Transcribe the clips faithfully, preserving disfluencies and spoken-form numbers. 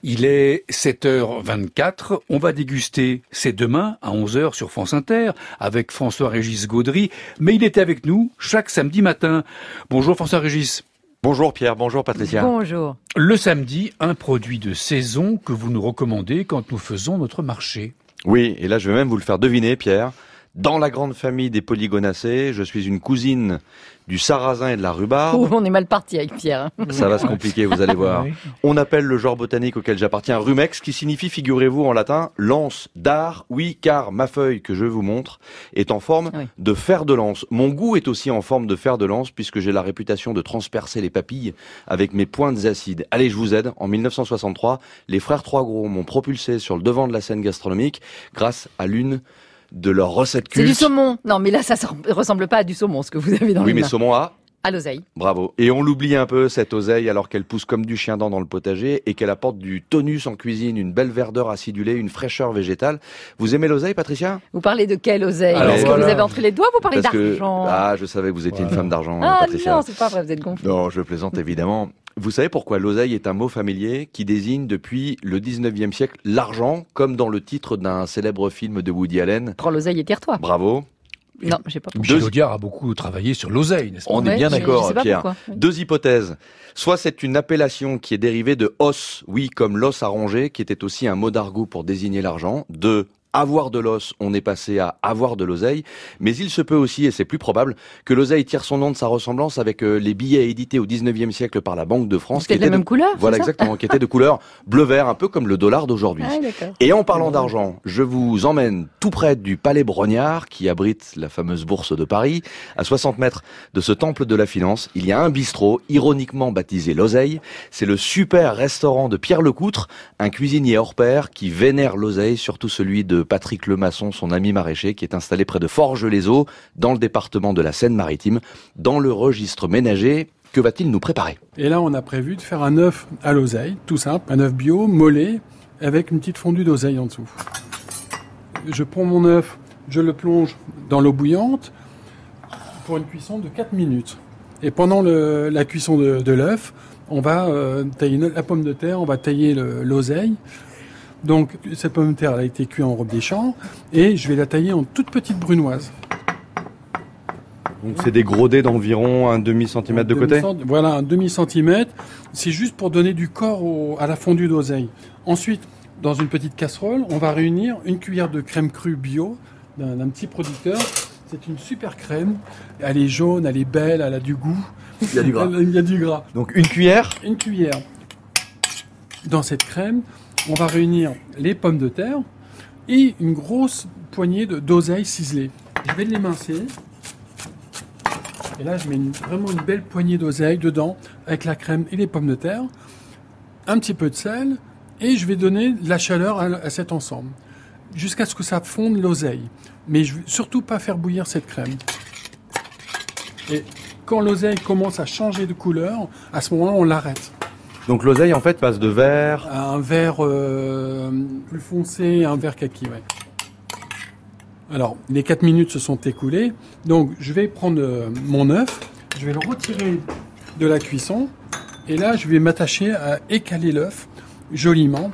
Il est sept heures vingt-quatre. On va déguster, c'est demain à onze heures sur France Inter avec François-Régis Gaudry. Mais il était avec nous chaque samedi matin. Bonjour François-Régis. Bonjour Pierre, bonjour Patricia. Bonjour. Le samedi, un produit de saison que vous nous recommandez quand nous faisons notre marché. Oui, et là je vais même vous le faire deviner Pierre. Dans la grande famille des polygonacées, je suis une cousine du sarrasin et de la rhubarbe. Ouh, on est mal parti avec Pierre. Ça va se compliquer, vous allez voir. Oui. On appelle le genre botanique auquel j'appartiens rumex, qui signifie, figurez-vous en latin, lance d'art. Oui, car ma feuille que je vous montre est en forme Oui. de fer de lance. Mon goût est aussi en forme de fer de lance, puisque j'ai la réputation de transpercer les papilles avec mes pointes acides. Allez, je vous aide. En mille neuf cent soixante-trois, les frères Trois-Gros m'ont propulsé sur le devant de la scène gastronomique grâce à l'une de leurs recettes C'est cultes. du saumon. Non, mais là, ça ne ressemble pas à du saumon, ce que vous avez dans Oui, les mais mains. saumon à À l'oseille. Bravo. Et on l'oublie un peu, cette oseille, alors qu'elle pousse comme du chien-dent dans le potager et qu'elle apporte du tonus en cuisine, une belle verdeur acidulée, une fraîcheur végétale. Vous aimez l'oseille, Patricia? Vous parlez de quelle oseille? Alors, Est-ce que voilà. vous avez entre les doigts? Vous parlez Parce que- d'argent. Ah, je savais que vous étiez Voilà. une femme d'argent, Ah, Patricia. non, c'est pas vrai, vous êtes gonflé. Non, je plaisante évidemment. Vous savez pourquoi l'oseille est un mot familier qui désigne depuis le dix-neuvième siècle l'argent, comme dans le titre d'un célèbre film de Woody Allen? Prends l'oseille et tire-toi. Bravo. Non, j'ai pas Michel Deux- Audiard a beaucoup travaillé sur l'oseille, n'est-ce pas? On est Ouais, bien je- d'accord, je sais pas Pierre. pourquoi. Oui. Deux hypothèses. Soit c'est une appellation qui est dérivée de os, oui, comme l'os à ronger, qui était aussi un mot d'argot pour désigner l'argent. De avoir de l'os, on est passé à avoir de l'oseille. Mais il se peut aussi, et c'est plus probable, que l'oseille tire son nom de sa ressemblance avec euh, les billets édités au dix-neuvième siècle par la Banque de France. C'était de la même couleur, c'est Voilà, ça exactement, qui étaient de couleur bleu-vert, un peu comme le dollar d'aujourd'hui. Ah, d'accord. Et en parlant d'argent, je vous emmène tout près du Palais Brognard, qui abrite la fameuse Bourse de Paris. À soixante mètres de ce temple de la finance, il y a un bistrot, ironiquement baptisé l'Oseille. C'est le super restaurant de Pierre Lecoutre, un cuisinier hors pair qui vénère l'oseille, surtout celui de Patrick Lemasson, son ami maraîcher, qui est installé près de Forges-les-Eaux, dans le département de la Seine-Maritime, dans le registre ménager. Que va-t-il nous préparer? Et là, on a prévu de faire un œuf à l'oseille, tout simple, un œuf bio, mollet, avec une petite fondue d'oseille en dessous. Je prends mon œuf, je le plonge dans l'eau bouillante pour une cuisson de quatre minutes. Et pendant le- la cuisson de, de l'œuf, on va euh, tailler no- la pomme de terre, on va tailler le- l'oseille. Donc, cette pomme de terre, elle a été cuite en robe des champs, et je vais la tailler en toute petite brunoise. Donc c'est des gros dés d'environ un demi-centimètre de Un côté? demi-cent- Voilà, un demi-centimètre. C'est juste pour donner du corps au- à la fondue d'oseille. Ensuite, dans une petite casserole, on va réunir une cuillère de crème crue bio d'un d'un petit producteur. C'est une super crème. Elle est jaune, elle est belle, elle a du goût. Il y a du gras. Elle- Il y a du gras. Donc une cuillère? Une cuillère. Dans cette crème, on va réunir les pommes de terre et une grosse poignée de- d'oseille ciselée. Je vais l'émincer. Et là, je mets une- vraiment une belle poignée d'oseille dedans, avec la crème et les pommes de terre, un petit peu de sel, et je vais donner de la chaleur à, à cet ensemble, jusqu'à ce que ça fonde l'oseille. Mais je ne veux surtout pas faire bouillir cette crème. Et quand l'oseille commence à changer de couleur, à ce moment-là, on l'arrête. Donc l'oseille en fait passe de vert. À un vert euh, plus foncé, un vert kaki, ouais. Alors, les quatre minutes se sont écoulées. Donc, je vais prendre euh, mon œuf, je vais le retirer de la cuisson. Et là, je vais m'attacher à écaler l'œuf joliment.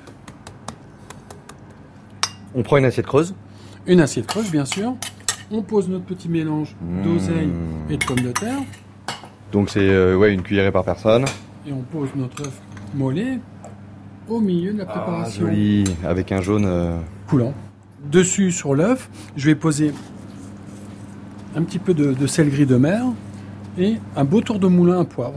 On prend une assiette creuse. Une assiette creuse, bien sûr. On pose notre petit mélange d'oseille et de pommes de terre. Donc c'est euh, ouais une cuillerée par personne. Et on pose notre œuf mollet au milieu de la Ah, préparation. joli, avec un jaune. euh, Coulant. Dessus, sur l'œuf, je vais poser un petit peu de, de sel gris de mer et un beau tour de moulin à poivre.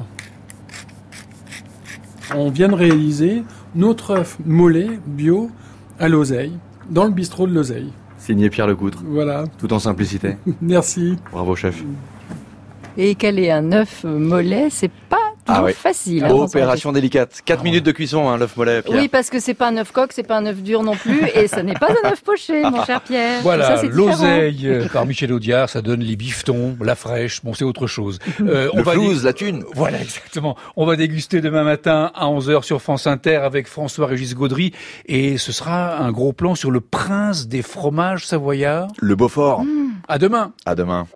On vient de réaliser notre œuf mollet bio à l'oseille, dans le bistrot de l'oseille. Signé Pierre Lecoutre, Voilà, tout en simplicité. merci. Bravo chef. Et caler un œuf mollet, c'est pas toujours Ah ouais. facile. hein, François-Régis. Opération délicate. quatre minutes de cuisson, hein, l'œuf mollet, Pierre. Oui, parce que c'est pas un œuf coq, c'est pas un œuf dur non plus, et ça n'est pas un œuf poché, mon cher Pierre. Voilà, Ça, c'est différent. l'oseille euh, par Michel Audiard, ça donne les bifetons, la fraîche, bon c'est autre chose. Euh, Le va flouze, dé- la thune. Voilà, exactement. On va déguster demain matin à onze heures sur France Inter avec François-Régis Gaudry, et ce sera un gros plan sur le prince des fromages savoyards. Le Beaufort. À demain. À demain.